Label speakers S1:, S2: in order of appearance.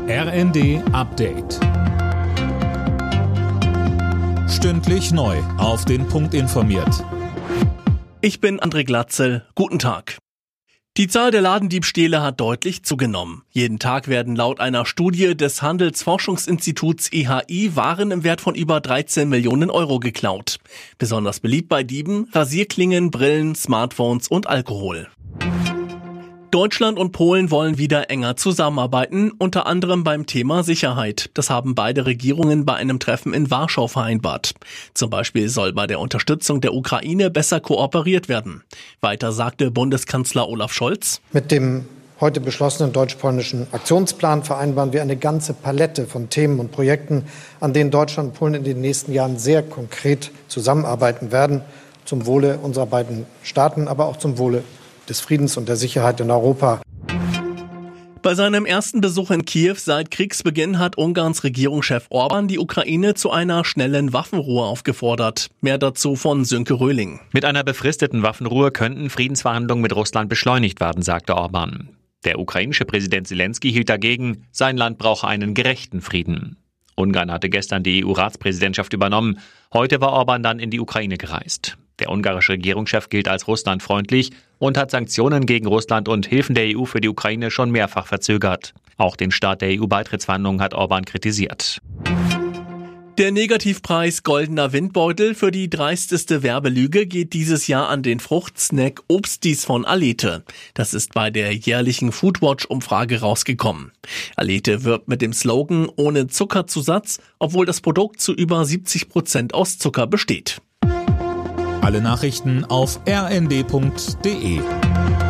S1: RND Update. Stündlich neu auf den Punkt informiert.
S2: Ich bin André Glatzel. Guten Tag. Die Zahl der Ladendiebstähle hat deutlich zugenommen. Jeden Tag werden laut einer Studie des Handelsforschungsinstituts IHI Waren im Wert von über 13 Millionen Euro geklaut. Besonders beliebt bei Dieben Rasierklingen, Brillen, Smartphones und Alkohol. Deutschland und Polen wollen wieder enger zusammenarbeiten, unter anderem beim Thema Sicherheit. Das haben beide Regierungen bei einem Treffen in Warschau vereinbart. Zum Beispiel soll bei der Unterstützung der Ukraine besser kooperiert werden. Weiter sagte Bundeskanzler Olaf Scholz:
S3: Mit dem heute beschlossenen deutsch-polnischen Aktionsplan vereinbaren wir eine ganze Palette von Themen und Projekten, an denen Deutschland und Polen in den nächsten Jahren sehr konkret zusammenarbeiten werden, zum Wohle unserer beiden Staaten, aber auch zum Wohle des Friedens und der Sicherheit in Europa.
S2: Bei seinem ersten Besuch in Kiew seit Kriegsbeginn hat Ungarns Regierungschef Orban die Ukraine zu einer schnellen Waffenruhe aufgefordert. Mehr dazu von Sönke Röhling.
S4: Mit einer befristeten Waffenruhe könnten Friedensverhandlungen mit Russland beschleunigt werden, sagte Orban. Der ukrainische Präsident Zelensky hielt dagegen, sein Land brauche einen gerechten Frieden. Ungarn hatte gestern die EU-Ratspräsidentschaft übernommen. Heute war Orban dann in die Ukraine gereist. Der ungarische Regierungschef gilt als russlandfreundlich und hat Sanktionen gegen Russland und Hilfen der EU für die Ukraine schon mehrfach verzögert. Auch den Start der EU-Beitrittsverhandlungen hat Orban kritisiert.
S2: Der Negativpreis Goldener Windbeutel für die dreisteste Werbelüge geht dieses Jahr an den Fruchtsnack Obstis von Alete. Das ist bei der jährlichen Foodwatch-Umfrage rausgekommen. Alete wirbt mit dem Slogan ohne Zuckerzusatz, obwohl das Produkt zu über 70% aus Zucker besteht.
S1: Alle Nachrichten auf rnd.de.